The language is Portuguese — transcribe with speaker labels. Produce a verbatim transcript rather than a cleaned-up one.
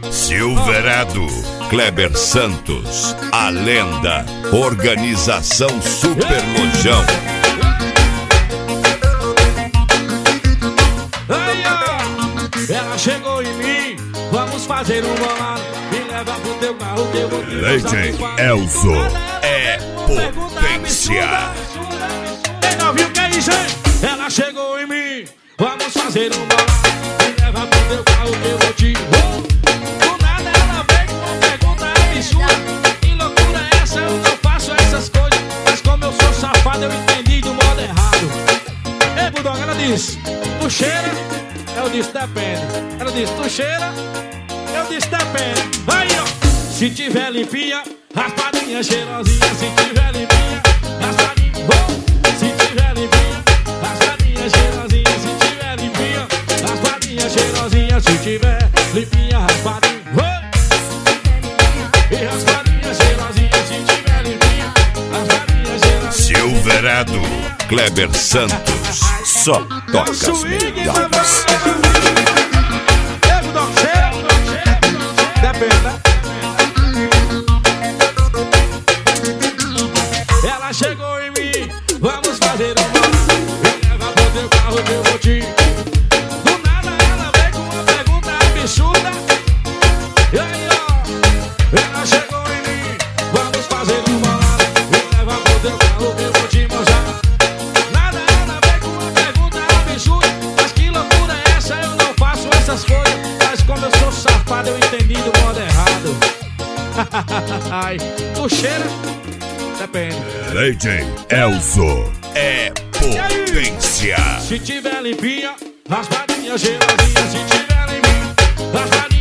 Speaker 1: Silverado, Kleber Santos, a lenda, Organização Super Lojão.
Speaker 2: Aí, ó, ela chegou em mim, vamos fazer um bolado, me leva pro teu carro que eu vou te
Speaker 1: Legend Elzo é potência.
Speaker 2: Quem não viu que é isso, hein? Ela chegou em mim, vamos fazer um bolado, me leva pro teu carro que eu vou te... Do nada ela vem com uma pergunta absurda. Que loucura é essa? Eu não faço essas coisas, mas como eu sou safado eu entendi do modo errado. Ei, Bulldog, ela disse, tu cheira? Eu disse, depende. Ela disse, tu cheira? Eu disse, depende. Aí, ó. Se tiver limpinha, raspadinha cheirosinha. Se tiver limpinha, raspadinha. Oh. Se tiver limpinha, raspadinha cheirosinha. Se tiver limpinha, raspadinha cheirosinha. Se tiver limpinha, raspadinha. Oh. E raspadinha cheirosinha. Se tiver limpinha, raspadinha cheirosinha.
Speaker 1: Silverado, Kleber Santos, só toca as melhores.
Speaker 2: Ei, Bulldog, cheira? Depende, né? Ela chegou em mim, vamos fazer um bolado, me leva pro teu carro que eu vou te... Do nada ela veio com uma pergunta absurda. E aí, ó, ela chegou em mim, vamos fazer um bolado, me leva pro teu carro que eu vou te mostrar. Nada ela veio com uma pergunta absurda. Mas que loucura é essa? Eu não faço essas coisas, mas como eu sou safado eu entendi do modo errado. Ai, tu cheira? Depende.
Speaker 1: Legend Elzo é potência.
Speaker 2: Se tiver limpinha, raspadinha cheirosinha. Se tiver limpinha, raspadinha